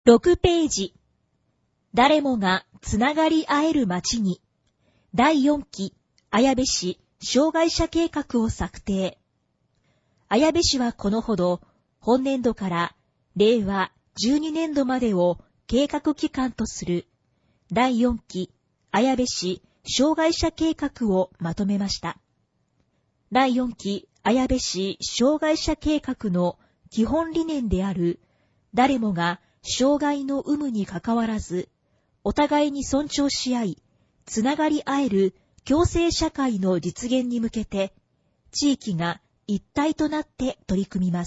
6ページ。誰もがつながり合える街に、第4期綾部市障害者計画を策定。綾部市はこのほど、本年度から令和12年度までを計画期間とする第4期綾部市障害者計画をまとめました。第4期綾部市障害者計画の基本理念である、誰もが障害の有無にかかわらず、お互いに尊重し合い、つながり合える共生社会の実現に向けて、地域が一体となって取り組みます。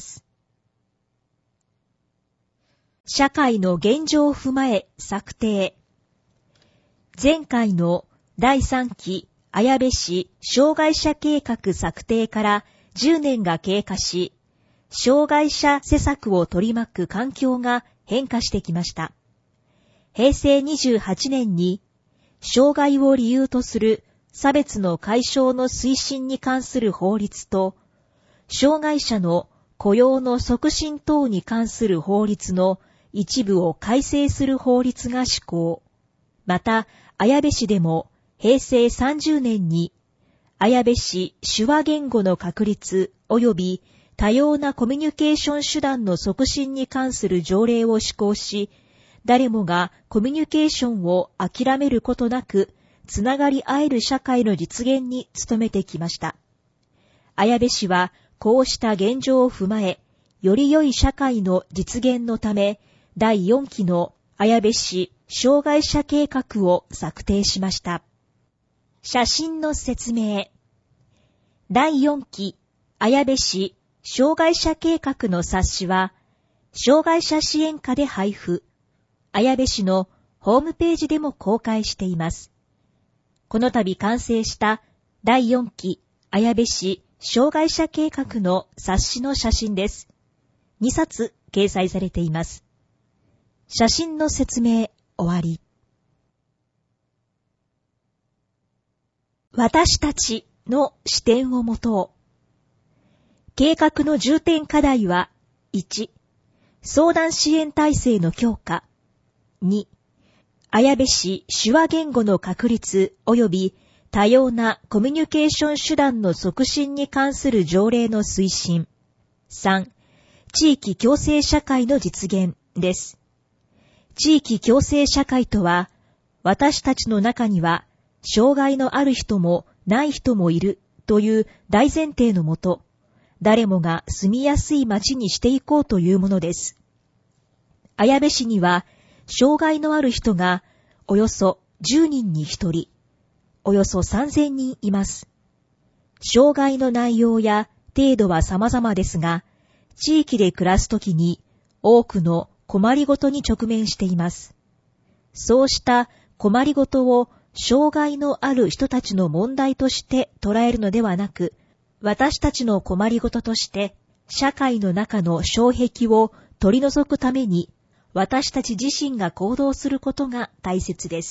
社会の現状を踏まえ策定。前回の第3期綾部市障害者計画策定から10年が経過し、障害者施策を取り巻く環境が変化してきました。平成28年に、障害を理由とする差別の解消の推進に関する法律と、障害者の雇用の促進等に関する法律の一部を改正する法律が施行。また、綾部市でも平成30年に、綾部市手話言語の確立及び多様なコミュニケーション手段の促進に関する条例を施行し、誰もがコミュニケーションを諦めることなく、つながり合える社会の実現に努めてきました。綾部市はこうした現状を踏まえ、より良い社会の実現のため、第4期の綾部市障害者計画を策定しました。写真の説明。第4期綾部市障害者計画の冊子は、障害者支援課で配布、綾部市のホームページでも公開しています。この度完成した第4期綾部市障害者計画の冊子の写真です。2冊掲載されています。写真の説明終わり。私たちの視点を持とう。計画の重点課題は、1、相談支援体制の強化。2、綾部市手話言語の確立及び多様なコミュニケーション手段の促進に関する条例の推進。3、地域共生社会の実現です。地域共生社会とは、私たちの中には、障害のある人もない人もいるという大前提のもと、誰もが住みやすい街にしていこうというものです。綾部市には、障害のある人がおよそ10人に1人、およそ3000人います。障害の内容や程度は様々ですが、地域で暮らすときに多くの困りごとに直面しています。そうした困りごとを障害のある人たちの問題として捉えるのではなく、私たちの困りごととして社会の中の障壁を取り除くために私たち自身が行動することが大切です。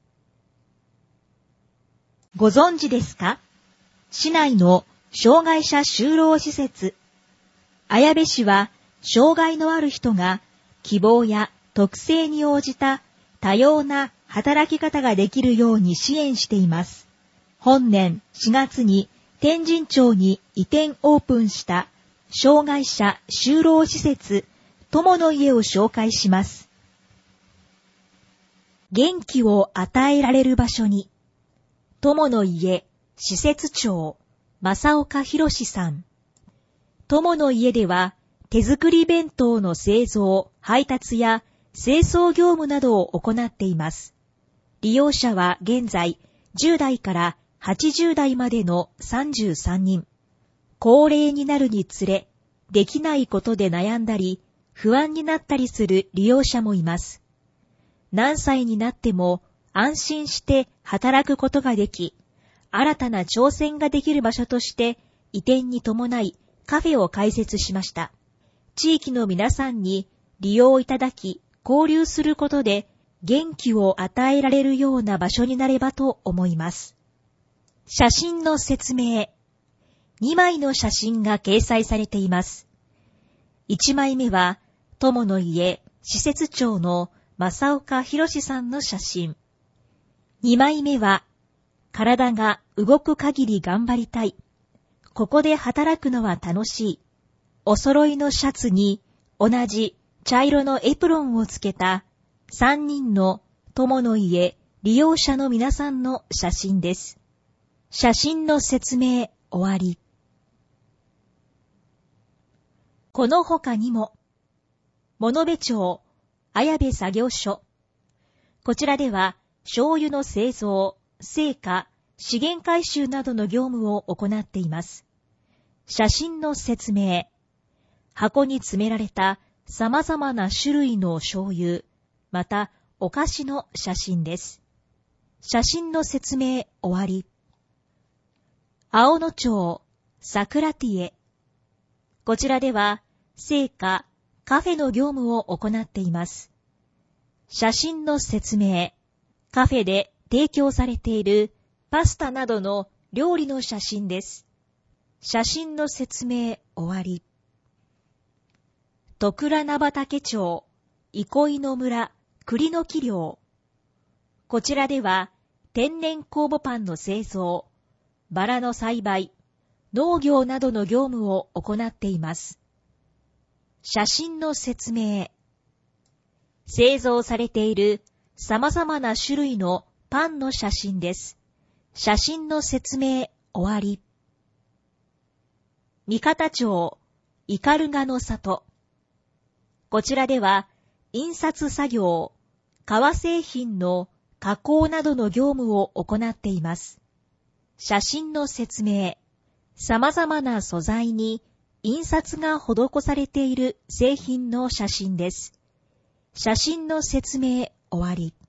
ご存知ですか？市内の障害者就労施設。綾部市は障害のある人が希望や特性に応じた多様な働き方ができるように支援しています。本年4月に天神町に移転オープンした障害者就労施設友の家を紹介します。元気を与えられる場所に、友の家施設長正岡博さん。友の家では手作り弁当の製造、配達や清掃業務などを行っています。利用者は現在10代から80代までの33人。高齢になるにつれ、できないことで悩んだり、不安になったりする利用者もいます。何歳になっても安心して働くことができ、新たな挑戦ができる場所として移転に伴いカフェを開設しました。地域の皆さんに利用いただき、交流することで元気を与えられるような場所になればと思います。写真の説明。2枚の写真が掲載されています。1枚目は、友の家施設長の正岡博さんの写真。2枚目は、体が動く限り頑張りたい。ここで働くのは楽しい。お揃いのシャツに同じ茶色のエプロンをつけた3人の友の家利用者の皆さんの写真です。写真の説明終わり。この他にも、物部町綾部作業所。こちらでは醤油の製造、製菓、資源回収などの業務を行っています。写真の説明。箱に詰められた様々な種類の醤油、またお菓子の写真です。写真の説明終わり。青野町桜ティエ。こちらでは製菓、カフェの業務を行っています。写真の説明。カフェで提供されているパスタなどの料理の写真です。写真の説明終わり。徳良名畑町憩いの村栗の木寮。こちらでは天然酵母パンの製造、バラの栽培、農業などの業務を行っています。写真の説明。製造されている様々な種類のパンの写真です。写真の説明終わり。三方町斑鳩の里。こちらでは印刷作業、革製品の加工などの業務を行っています。写真の説明。様々な素材に印刷が施されている製品の写真です。写真の説明終わり。